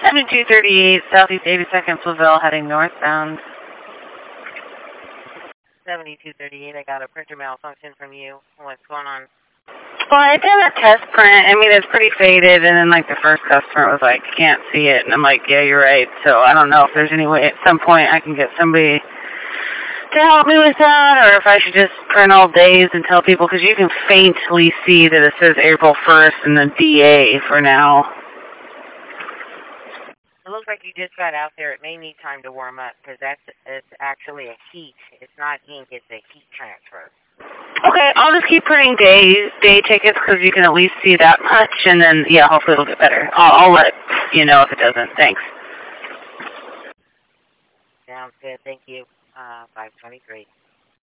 7238 Southeast 82nd Flavelle heading northbound. 7238, I got a printer malfunction from you. What's going on? Well, I did a test print. I mean, it's pretty faded, and then, like, the first customer was like, can't see it, and I'm like, yeah, you're right. So I don't know if there's any way at some point I can get somebody to help me with that, or if I should just print all days and tell people, because you can faintly see that it says April 1st and then DA for now. It looks like you just got out there. It may need time to warm up, because it's actually a heat. It's not ink, it's a heat transfer. Okay, I'll just keep printing day tickets, because you can at least see that much, and then, yeah, hopefully it'll get better. I'll let you know if it doesn't. Thanks. Sounds good. Thank you. 523.